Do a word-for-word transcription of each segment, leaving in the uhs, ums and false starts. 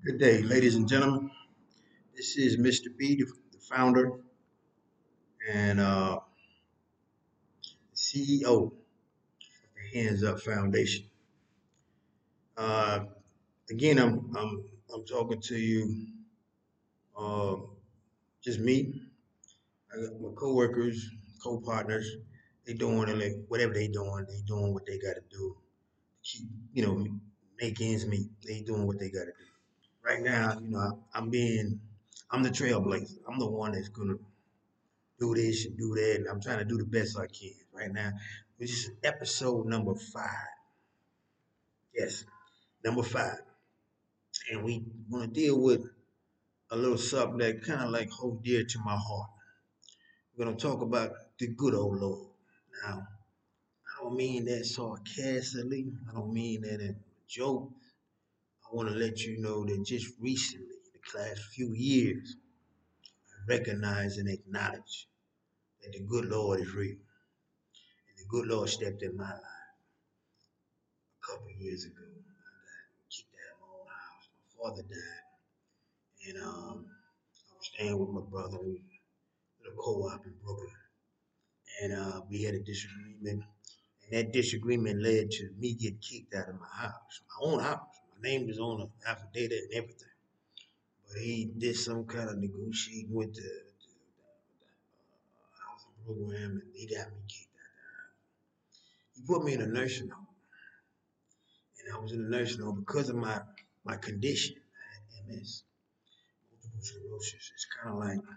Good day, ladies and gentlemen. This is Mister B, the, the founder and uh, C E O of the Hands Up Foundation. Uh, Again, I'm I'm I'm talking to you, uh, just me. I got my coworkers, co-partners. They doing it like whatever they doing. They doing what they got to do. Keep you know make ends meet. They doing what they got to do. Right now, you know, I, I'm being I'm the trailblazer. I'm the one that's gonna do this and do that. And I'm trying to do the best I can right now, which is episode number five. Yes, number five. And we want to deal with a little something that kind of like hold dear to my heart. We're going to talk about the good old Lord. Now, I don't mean that sarcastically. I don't mean that in a joke. I want to let you know that just recently, in the last few years, I recognize and acknowledge that the good Lord is real. And the good Lord stepped in my life a couple of years ago. Kicked out of my own house. My father died, and um, I was staying with my brother. We at a co-op in Brooklyn, and uh, we had a disagreement. And that disagreement led to me getting kicked out of my house, my own house. My name was on the affidavit and everything. But he did some kind of negotiating with the, the, the uh, housing program, and he got me kicked out of the house. He put me in a nursing home, and I was in a nursing home because of my my condition. I had M S, multiple sclerosis. It's kind of like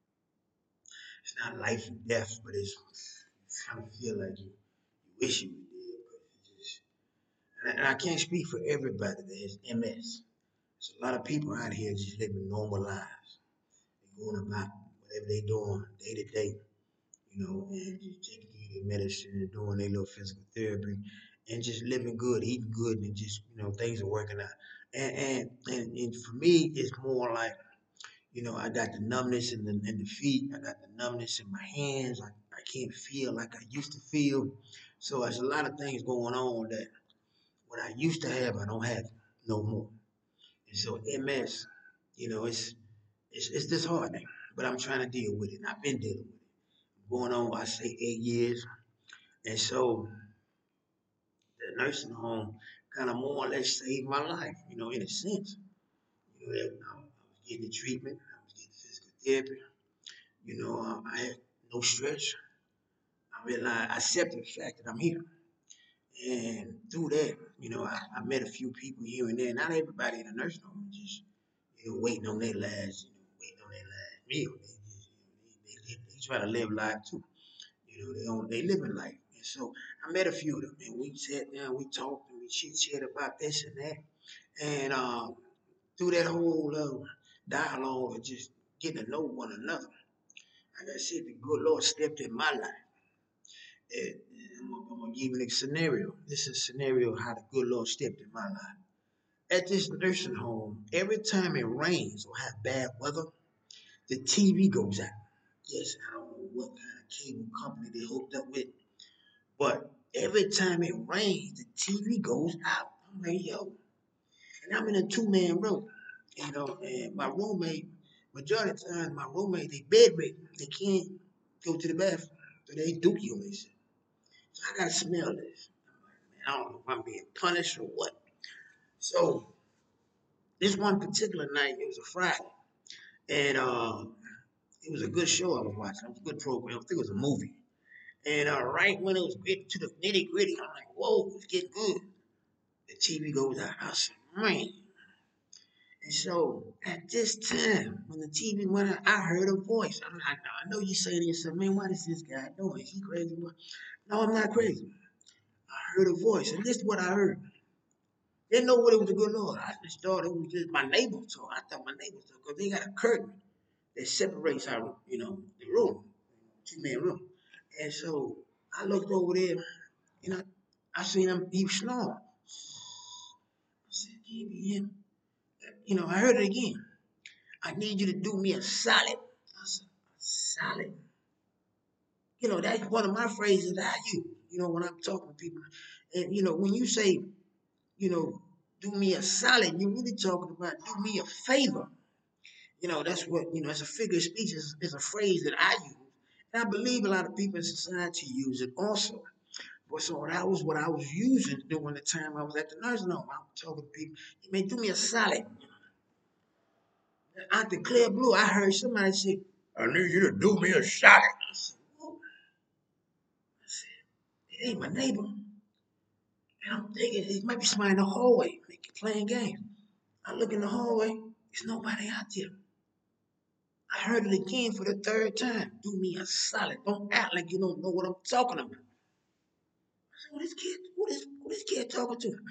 it's not life and death, but it's you kind of feel like you, you wish you were dead, but you just and I, can't speak for everybody that has M S. There's a lot of people out here just living normal lives. They're going about whatever they're doing day to day, you know, and just taking their medicine and doing their little physical therapy and just living good, eating good, and just you know things are working out. And and and, and for me, it's more like you know, I got the numbness in the in the feet. I got the numbness in my hands. I, I can't feel like I used to feel. So there's a lot of things going on that what I used to have, I don't have no more. And so M S, you know, it's it's it's disheartening, but I'm trying to deal with it. And I've been dealing with it. Going on, I say eight years. And so the nursing home kind of more or less saved my life, you know, in a sense. You know, that I was getting the treatment, I was getting physical therapy. You know, um, I had no stress. I realized I accepted the fact that I'm here. And through that, you know, I, I met a few people here and there. Not everybody in the nursing home is just, you know, waiting on their last, you know, waiting on their last meal. They just, you know, they, they, they, they try to live life too. You know, they don't, they live in life. And so I met a few of them, and we sat down, we talked, and we chit chat about this and that. And um, through that whole uh, dialogue of just getting to know one another, like I said, the good Lord stepped in my life. And I'm gonna give you a scenario. This is a scenario of how the good Lord stepped in my life. At this nursing home, every time it rains or have bad weather, the T V goes out. Yes, I don't know what kind of cable company they hooked up with, but every time it rains, the T V goes out. I'm like, yo, and I'm in a two man room, you know, and my roommate, majority of the time, my roommate, they bedridden, they can't go to the bathroom, so they dookie on themselves. So I gotta smell this. I don't know if I'm being punished or what. So this one particular night, it was a Friday, and um, it was a good show I was watching. It was a good program. I think it was a movie. And uh, right when it was getting to the nitty gritty, I'm like, whoa, it's getting good. The T V goes out. I said, man. And so at this time, when the T V went out, I heard a voice. I'm like, no, I know you're saying to yourself, man, what is this guy doing? Is he crazy? No, I'm not crazy. I heard a voice, and this is what I heard. Didn't know what it was a good Lord. I just thought it was just my neighbor talk. I thought my neighbor talk because they got a curtain that separates our, you know, the room, two man room. And so I looked over there and I, I seen him, he was snoring. I said, can't be him. You know, I heard it again. I need you to do me a solid. I said, a solid. You know, that's one of my phrases that I use, you know, when I'm talking to people. And, you know, when you say, you know, do me a solid. You're really talking about do me a favor. You know, that's what, you know, it's a figure of speech, is, is a phrase that I use. And I believe a lot of people in society use it also. But so that was what I was using during the time I was at the nursing home. I was talking to people, you may do me a solid. Out the clear blue, I heard somebody say, I need you to do me a solid. I said, whoa. I said, it ain't my neighbor. And I'm thinking, it might be somebody in the hallway playing games. I look in the hallway, there's nobody out there. I heard it again for the third time. Do me a solid. Don't act like you don't know what I'm talking about. I said, who this kid, who this, who this kid talking to?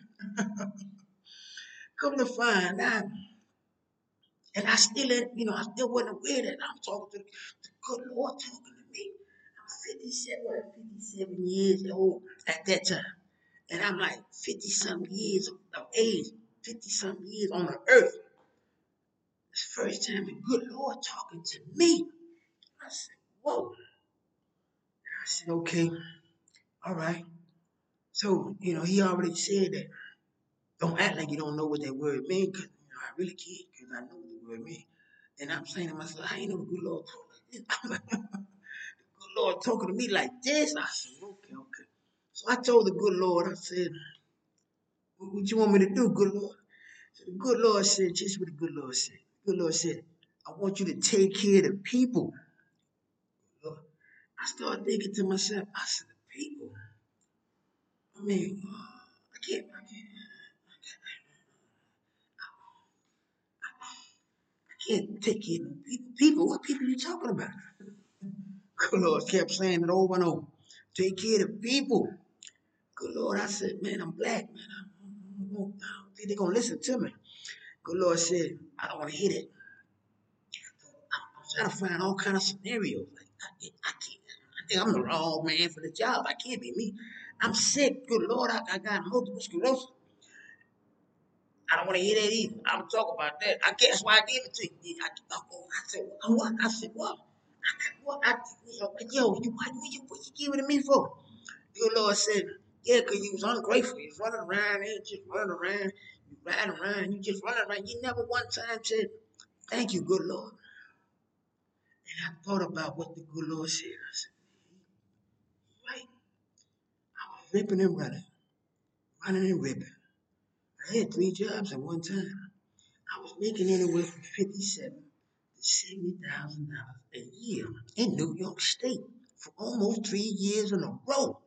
Come to find out. And I still, you know, I still wasn't aware that I'm talking to the good Lord talking to me. I'm fifty-seven, fifty-seven years old at that time. And I'm like fifty something years of age, fifty something years on the earth. It's the first time the good Lord talking to me. I said, whoa. And I said, okay, all right. So, you know, he already said that. Don't act like you don't know what that word means, because you know, I really can't, because I know what the word means. And I'm saying to myself, I ain't know the good Lord talking like this. I'm like, the good Lord talking to me like this. I said, okay, okay. So I told the good Lord, I said, what, what you want me to do, good Lord? So the good Lord said, just what the good Lord said. The good Lord said, I want you to take care of the people. Lord, I started thinking to myself, I said, the people? I mean, uh, I can't, I can't. Can't take care of people. People, what people are you talking about? Good Lord kept saying it over and over. Take care of people. Good Lord, I said, man, I'm black, man. I don't, I don't think they're gonna listen to me. Good Lord said, I don't want to hear it. I'm trying to find all kind of scenarios. Like, I, I can't. I think I'm the wrong man for the job. I can't be me. I'm sick. Good Lord, I, I got multiple sclerosis. I don't want to hear that either. I'm talking about that. I guess why I gave it to you. I, I, I said, what? I said, what? What I, you know, yo, you, what, what, you, what you giving to me for? Your Lord said, yeah, because you was ungrateful. You was running around and just running around. You riding around. You just running around. You never one time said, thank you, good Lord. And I thought about what the good Lord said. I said, right. I was ripping and running, running and ripping. I had three jobs at one time. I was making anywhere from fifty-seven to seventy thousand dollars a year in New York State for almost three years in a row.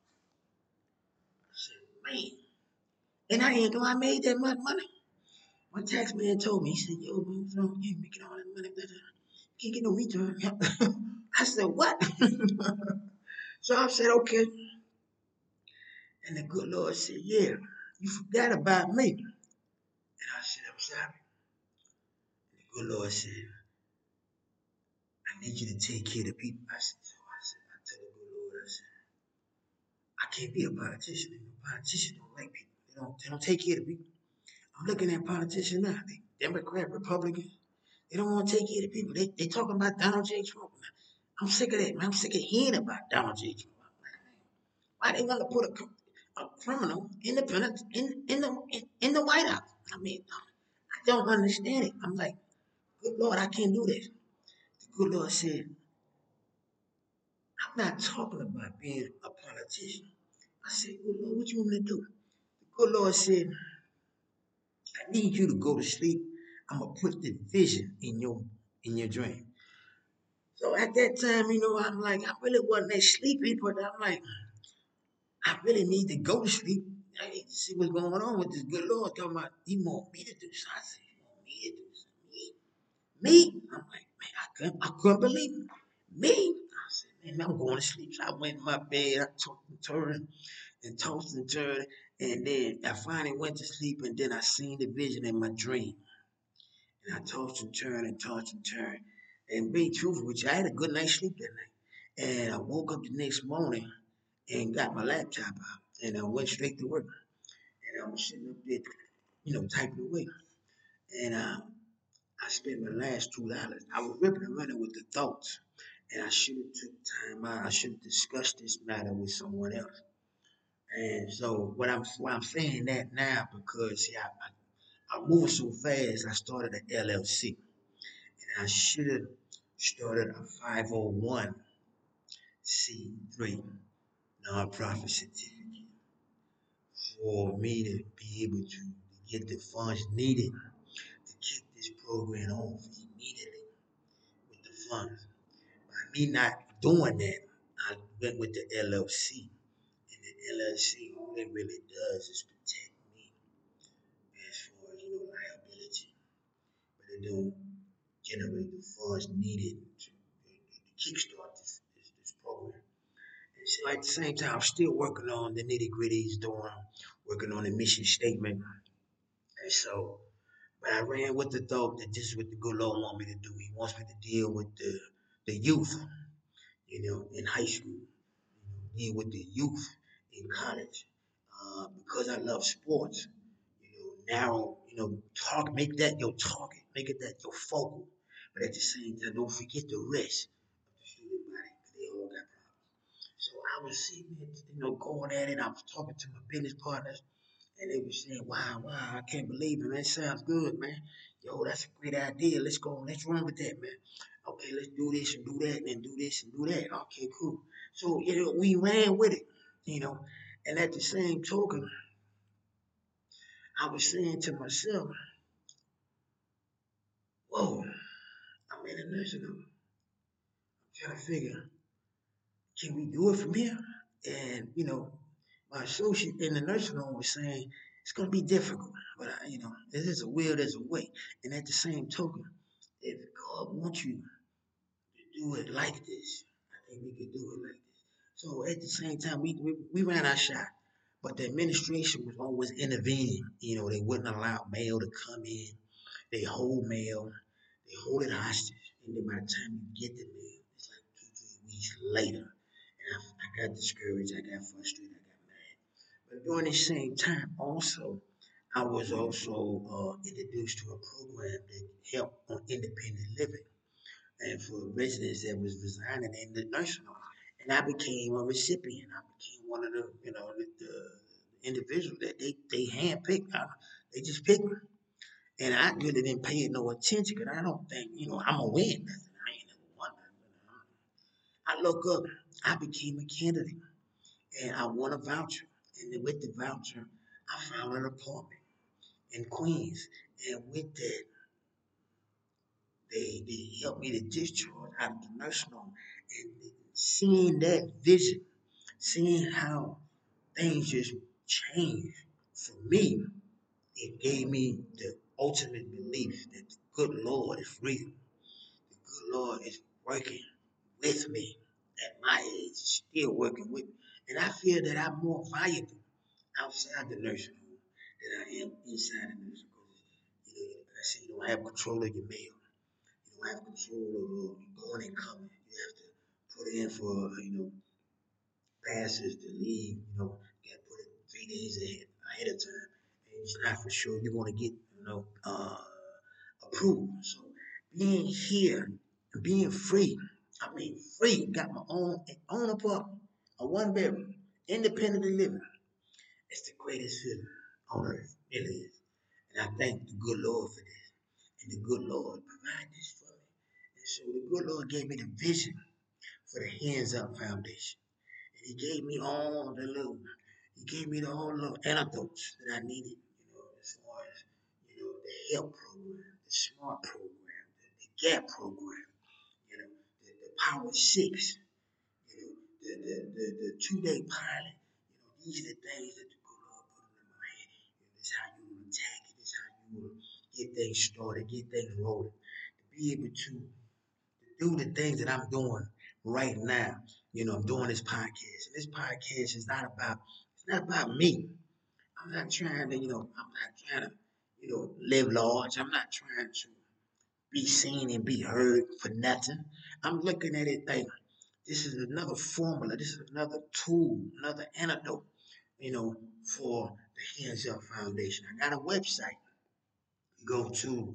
I said, man. And I didn't know I made that much money. My tax man told me, he said, yo, man, you know, you ain't making all that money. You can't get no return. I said, what? So I said, okay. And the good Lord said, yeah, you forgot about me. And I said, I'm sorry. And the good Lord said, I need you to take care of the people. I said, so I said, I tell the good Lord, I said, I can't be a politician. Politicians don't like people. They don't, they don't take care of people. I'm looking at politicians now. They Democrat, Republican. They don't want to take care of people. They they talking about Donald J. Trump. I'm sick of that, man. I'm sick of hearing about Donald J. Trump. Why they want to put a, a criminal in the in in the in, in the White House? I mean, I don't understand it. I'm like, good Lord, I can't do this. The good Lord said, I'm not talking about being a politician. I said, good Lord, what you want me to do? The good Lord said, I need you to go to sleep. I'm gonna put the vision in your in your dream. So at that time, you know, I'm like, I really wasn't that sleepy, but I'm like, I really need to go to sleep. I need to see what's going on with this good Lord talking about he want me to do something. I said, he want me to do something. Me? Me? I'm like, man, I couldn't, I couldn't believe it. Me? I said, man, I'm going to sleep. So I went in my bed, I tossed and turned and tossed and turned. And then I finally went to sleep, and then I seen the vision in my dream. And I tossed and turned and tossed and turned. And be truthful with you, I had a good night's sleep that night. And I woke up the next morning and got my laptop out. And I went straight to work. And I was sitting up there, you know, typing away. And uh, I spent my last two dollars. I was ripping and running with the thoughts. And I should have took time out. I should have discussed this matter with someone else. And so what I'm what I'm saying that now because yeah, I, I, I'm moving so fast. I started an L L C, and I should have started a five oh one c three nonprofit certificate for me to be able to get the funds needed to kick this program off immediately with the funds. By me not doing that, I went with the L L C. And the L L C, all it really does is protect me as far as, you know, liability. But it don't generate the funds needed to, to kickstart this, this, this program. And so at the same time, I'm still working on the nitty gritties, doing, working on the mission statement. And so, but I ran with the thought that this is what the good Lord wants me to do. He wants me to deal with the, the youth, you know, in high school, you know, deal with the youth in college. Uh, because I love sports, you know, narrow, you know, talk, make that your target, make it that your focal. But at the same time, don't forget the rest of the student body because they all got problems. So I was sitting there, you know, going at it. I was talking to my business partners, and they were saying, "Wow, wow, I can't believe it, man. That sounds good, man. Yo, that's a great idea. Let's go. Let's run with that, man. Okay, let's do this and do that and do this and do that. Okay, cool." So, you know, we ran with it, you know. And at the same token, I was saying to myself, whoa, I'm in a nursing home. I'm trying to figure, can we do it from here? And, you know, my associate in the nursing home was saying, it's going to be difficult, but, I, you know, if there's a will, there's a way. And at the same token, if God wants you to do it like this, I think we could do it like this. So at the same time, we, we, we ran our shot, but the administration was always intervening. You know, they wouldn't allow mail to come in. They hold mail, they hold it hostage, and then by the time you get the mail, it's like two, three weeks later. And I, I got discouraged, I got frustrated, I got mad. But during the same time, also, I was also uh, introduced to a program that helped on independent living and for residents that was residing in the nursing home. And I became a recipient. I became one of the, you know, the, the individuals that they, they handpicked. I, they just picked me. And I really didn't pay it no attention because I don't think, you know, I'm going to win nothing. I ain't never won nothing. I look up, I became a candidate and I won a voucher. And then with the voucher, I found an apartment in Queens. And with that, they, they helped me to discharge out of the nursing home. And seeing that vision, seeing how things just changed for me, it gave me the ultimate belief that the good Lord is real. The good Lord is working with me at my age, still working with me. And I feel that I'm more valuable outside the nursing home than I am inside the nursing home. You know, like I said, you don't have control of your mail. You don't have control of uh, going and coming. You have to put in for, you know, passes to leave. You know, you got to put it three days ahead, ahead of time. And it's not for sure you're going to get, you know, uh, approved. So being here, being free, I mean free, got my own own apartment, a one bedroom, independently living. It's the greatest feeling on earth. It is. And I thank the good Lord for this. And the good Lord provided this for me. And so the good Lord gave me the vision for the Hands Up Foundation. And he gave me all the little, he gave me the all the anecdotes that I needed, you know, as far as, you know, the HELP program, the SMART program, the, the GAP program, you know, the, the Power Six, you know, the, the, the, the two-day pilot. You know, these are the things that the good Lord put in my head. You know, this is how you will attack it. This is how you will get things started, get things rolling. To be able to do the things that I'm doing right now. You know, I'm doing this podcast. And this podcast is not about it's not about me. I'm not trying to, you know, I'm not trying to, you know, live large. I'm not trying to be seen and be heard for nothing. I'm looking at it like this is another formula. This is another tool, another antidote, you know, for the Hands Up Foundation. I got a website. You go to,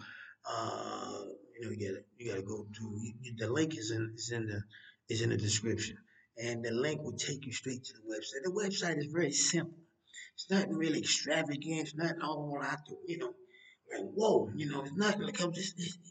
uh, you know, you gotta, you gotta go to, you, the link is in, is in the, is in the description. and the link will take you straight to the website. The website is very simple. It's nothing really extravagant. It's nothing all out there, you know, like whoa, you know, it's nothing like I'm just. It's,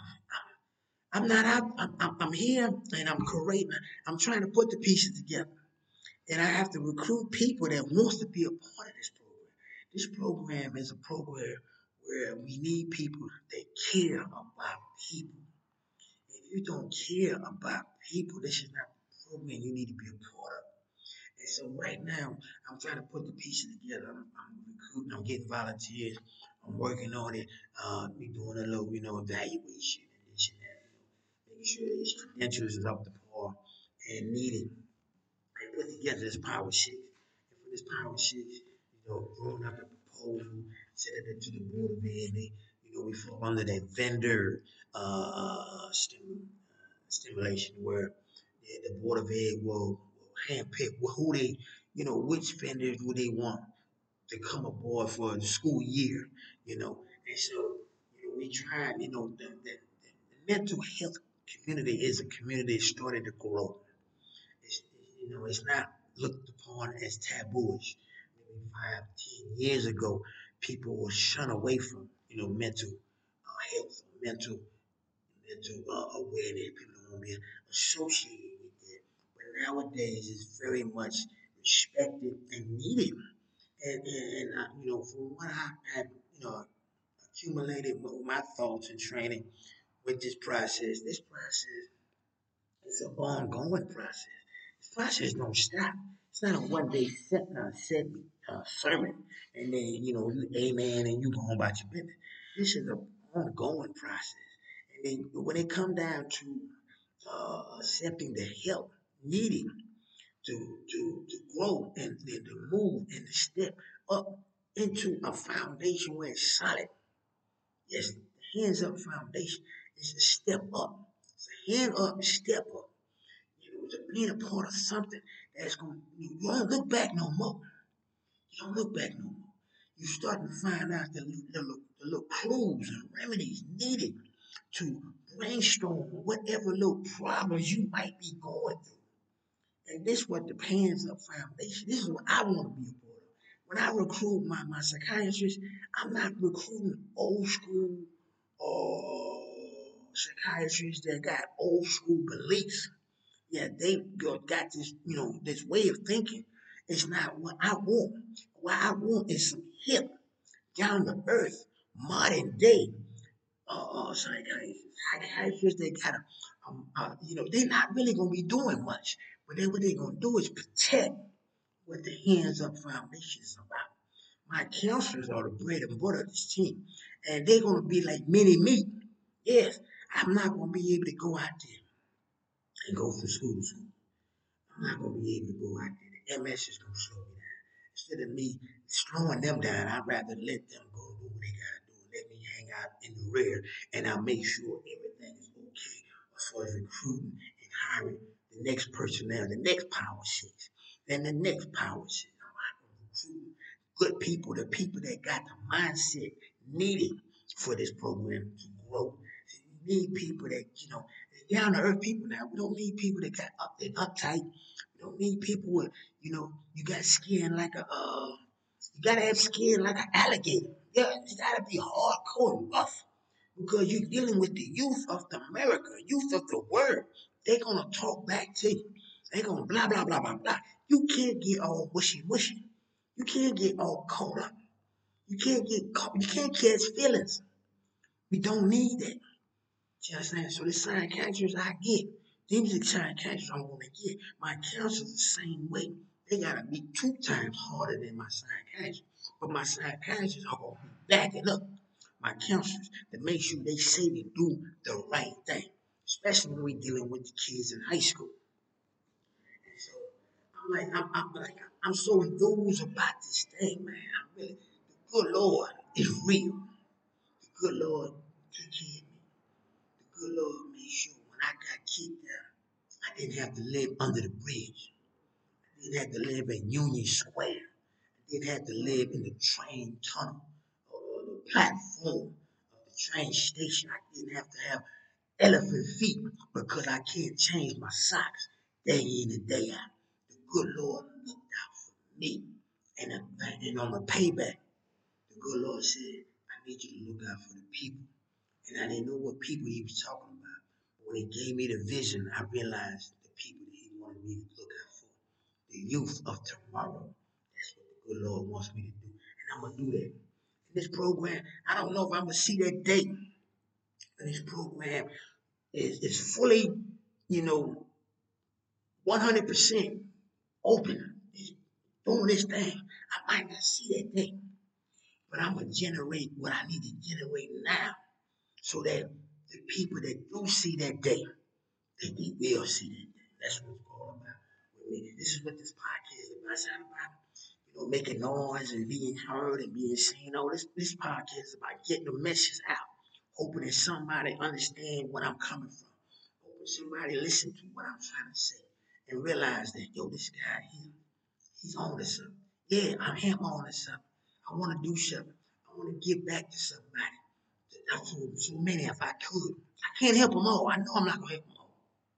I'm not out. I'm, I'm, I'm here and I'm creating. I'm trying to put the pieces together, and I have to recruit people that wants to be a part of this program. This program is a program where we need people that care about people. If you don't care about people, this is not the program you need to be a part of. And so right now, I'm trying to put the pieces together. I'm, I'm recruiting. I'm getting volunteers. I'm working on it. Uh, we doing a little, you know, evaluation and this and that. You know, making sure these credentials is up to par and needed. I put together this power six. And for this power six, you know, drawing up a proposal, sending it to the board of ed. They, you know, we fall under that vendor uh, stim- stimulation where the, the board of ed will, will handpick who they, you know, which vendors would they want to come aboard for the school year, you know. And so, you know, we tried, you know, the, the, the mental health community is a community that started to grow. It's, you know, it's not looked upon as tabooish. Maybe five, ten years ago, people were shunned away from, you know, mental uh, health, mental mental uh, awareness. People don't want to be associated with that. But nowadays, it's very much respected and needed. And, and, and uh, you know, from what I have, you know, accumulated with my thoughts and training with this process, this process is an ongoing process. This process don't stop. It's not a one day set, uh, set uh, sermon, and then you know you amen and you go on about your business. This is an ongoing process, and then when it come down to uh, accepting the help needed to to to grow and, and to move and to step up into a foundation where it's solid. Yes, the hands up foundation is a step up. It's a hand up, step up. You know, to being a part of something that's going to, you don't look back no more. You don't look back no more. You start to find out the, the, the, the little clues and remedies needed to brainstorm whatever little problems you might be going through. And this is what the Pans Up Foundation, this is what I want to be a part of. When I recruit my, my psychiatrist, I'm not recruiting old school uh, psychiatrists that got old school beliefs. Yeah, they got this, you know, this way of thinking. It's not what I want. What I want is some hip, down to earth, modern day uh, uh, psychiatrists. Psychiatrists, they got to, um, uh, you know, they're not really going to be doing much. But then what they're going to do is protect what the Hands Up Foundation is about. My counselors are the bread and butter of this team. And they're going to be like mini me. Yes, I'm not going to be able to go out there and go from school to school. I'm not gonna be able to go out there. The M S is gonna slow me down. Instead of me slowing them down, I'd rather let them go do what they gotta do. Let me hang out in the rear, and I'll make sure everything is okay as far as recruiting and hiring the next personnel, the next power six, then the next power six. I'm not gonna recruit good people, the people that got the mindset needed for this program to grow. We need people that, you know, down to earth people now. We don't need people that got up and uptight. We don't need people with, you know, you got skin like a, uh, you gotta have skin like an alligator. Yeah, you gotta be hardcore and rough because you're dealing with the youth of the America, youth of the world. They're gonna talk back to you. They're gonna blah blah blah blah blah. You can't get all wishy washy. You can't get all caught up. You can't get caught. You can't catch feelings. We don't need that. See what I'm saying? So the psychiatrists I get, these are the psychiatrists I'm gonna get. My counselors the same way. They gotta be two times harder than my psychiatrist. But my psychiatrists are gonna be backing up my counselors to make sure they say they do the right thing. Especially when we're dealing with the kids in high school. And so I'm like, I'm, I'm like, I'm so enthused about this thing, man. I'm really, the good Lord is real. The good Lord took care of me. The good Lord made sure when I got kicked out, I didn't have to live under the bridge. I didn't have to live in Union Square. I didn't have to live in the train tunnel or the platform of the train station. I didn't have to have elephant feet because I can't change my socks day in and day out. The good Lord looked out for me. And, uh, and on the payback, the good Lord said, I need you to look out for the people. And I didn't know what people he was talking about. But when he gave me the vision, I realized the people that he wanted me to look out for. The youth of tomorrow. That's what the good Lord wants me to do. And I'm going to do that. In this program, I don't know if I'm going to see that day. And this program is, is fully, you know, one hundred percent open. It's doing this thing. I might not see that day. But I'm going to generate what I need to generate now so that the people that do see that day, that they will see that day. That's what it's all about with me. This is what this podcast is about. It's not about, you know, making noise and being heard and being seen. No, this, this podcast is about getting the message out, hoping that somebody understand where I'm coming from, hoping somebody listen to what I'm trying to say and realize that, yo, this guy here, he's on to something. Yeah, I'm him on to something. I want to do something. I want to give back to somebody. So, so many if I could. I can't help them all. I know I'm not going to help them all.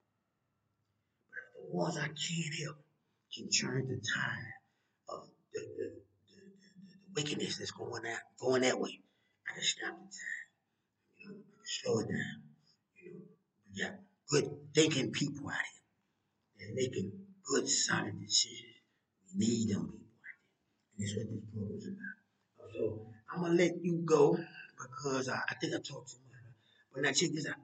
But the ones I can't help can turn the tide of the, the, the, the, the wickedness that's going out, going that way. I can stop the tide. You know, I can slow it down. You know, we got good thinking people out here. They're making good, solid decisions. We need them people out there. And that's what this program is about. So I'm gonna let you go because I, I think I talked too much. But now check this out.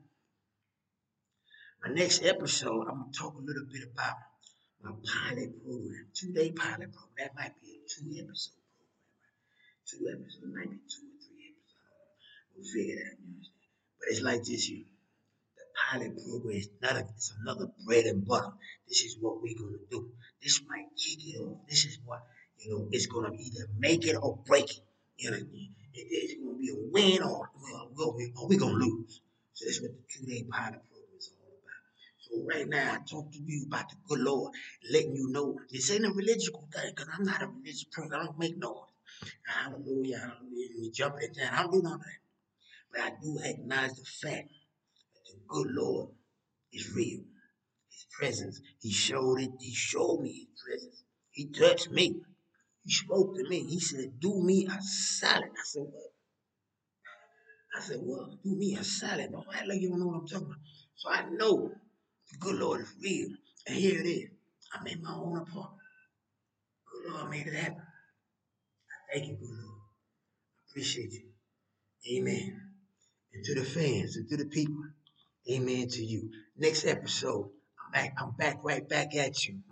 My next episode, I'm gonna talk a little bit about my pilot program, two-day pilot program. That might be a two-episode program, right? Two episodes, it might be two or three episodes. We'll figure it out. You understand? But it's like this here. The pilot program is not a, it's another bread and butter. This is what we're gonna do. This might kick it off. This is what you know. It's gonna either make it or break it. You know what I mean? It, it's gonna be a win or or we're gonna lose. So that's what the two-day pilot program is all about. So right now, I talk to you about the good Lord, letting you know this ain't a religious thing, because I'm not a religious person. I don't make noise. Hallelujah, hallelujah. You jumping it down. I don't do none of that. But I do acknowledge the fact that the good Lord is real. His presence, he showed it, he showed me his presence. He touched me. He spoke to me. He said, do me a salad. I said, what? I said, well, do me a salad. Don't act like you don't know what I'm talking about. So I know the good Lord is real. And here it is. I made my own apartment. Good Lord made it happen. Thank you, good Lord. I appreciate you. Amen. And to the fans and to the people, amen to you. Next episode, I'm back, I'm back right back at you.